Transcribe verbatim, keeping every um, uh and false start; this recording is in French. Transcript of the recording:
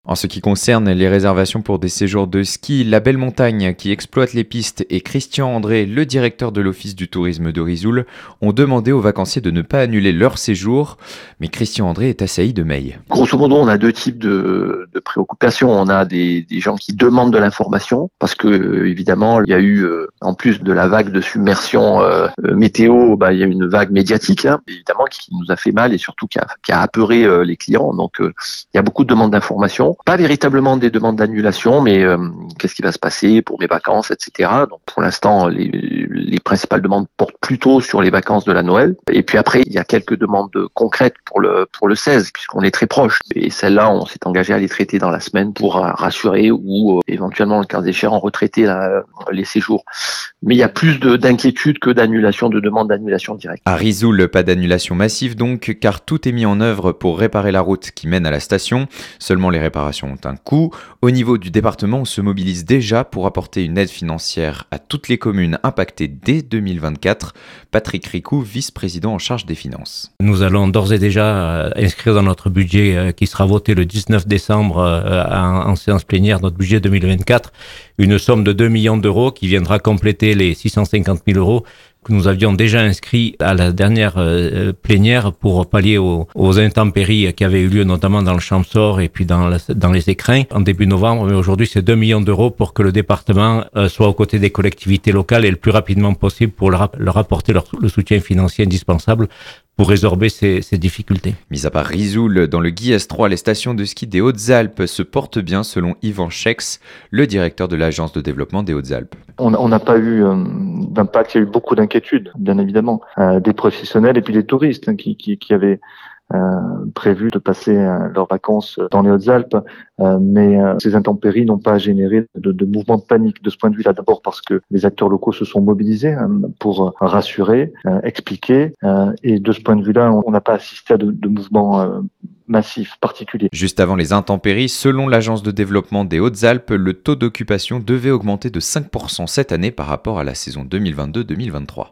En ce qui concerne les réservations pour des séjours de ski, La Belle Montagne, qui exploite les pistes, et Christian André, le directeur de l'Office du tourisme de Risoul, ont demandé aux vacanciers de ne pas annuler leur séjour. Mais Christian André est assailli de mails. Grosso modo, on a deux types de, de préoccupations. On a des, des gens qui demandent de l'information parce que, euh, évidemment, il y a eu, euh, en plus de la vague de submersion euh, météo, bah, il y a une vague médiatique, hein, évidemment, qui nous a fait mal et surtout qui a, qui a apeuré euh, les clients. Donc, euh, il y a beaucoup de demandes d'information. Pas véritablement des demandes d'annulation, mais euh, qu'est-ce qui va se passer pour mes vacances, et cetera. Donc pour l'instant, les, les principales demandes portent plutôt sur les vacances de la Noël. Et puis après, il y a quelques demandes concrètes pour le pour le seize, puisqu'on est très proche. Et celles-là, on s'est engagé à les traiter dans la semaine pour rassurer ou euh, éventuellement, le cas échéant, retraiter la, les séjours. Mais il y a plus de, d'inquiétude que d'annulation, de demandes d'annulation directe. À Risoul, pas d'annulation massive donc, car tout est mis en œuvre pour réparer la route qui mène à la station. Seulement les réparations ont un coût. Au niveau du département, on se mobilise déjà pour apporter une aide financière à toutes les communes impactées dès deux mille vingt-quatre. Patrick Ricou, vice-président en charge des finances. Nous allons d'ores et déjà inscrire dans notre budget qui sera voté le dix-neuf décembre en séance plénière, notre budget deux mille vingt-quatre, une somme de deux millions d'euros qui viendra compléter les six cent cinquante mille euros que nous avions déjà inscrits à la dernière euh, plénière pour pallier aux, aux intempéries qui avaient eu lieu notamment dans le Champsaur et puis dans, la, dans les écrins en début novembre. Mais aujourd'hui, c'est deux millions d'euros pour que le département euh, soit aux côtés des collectivités locales et le plus rapidement possible pour leur, leur apporter leur, le soutien financier indispensable pour résorber ces, ces difficultés. Mis à part Risoul, dans le Guy S trois, les stations de ski des Hautes-Alpes se portent bien selon Yvan Chex, le directeur de l'Agence de développement des Hautes-Alpes. On n'a pas eu euh, d'impact, il y a eu beaucoup d'inquiétudes, bien évidemment, euh, des professionnels et puis des touristes hein, qui, qui, qui avaient euh, prévu de passer euh, leurs vacances dans les Hautes-Alpes, euh, mais euh, ces intempéries n'ont pas généré de, de mouvement de panique de ce point de vue-là. D'abord parce que les acteurs locaux se sont mobilisés hein, pour rassurer, euh, expliquer, euh, et de ce point de vue-là, on n'a pas assisté à de, de mouvements euh, massif, particulier. Juste avant les intempéries, selon l'Agence de développement des Hautes-Alpes, le taux d'occupation devait augmenter de cinq pour cent cette année par rapport à la saison deux mille vingt-deux deux mille vingt-trois.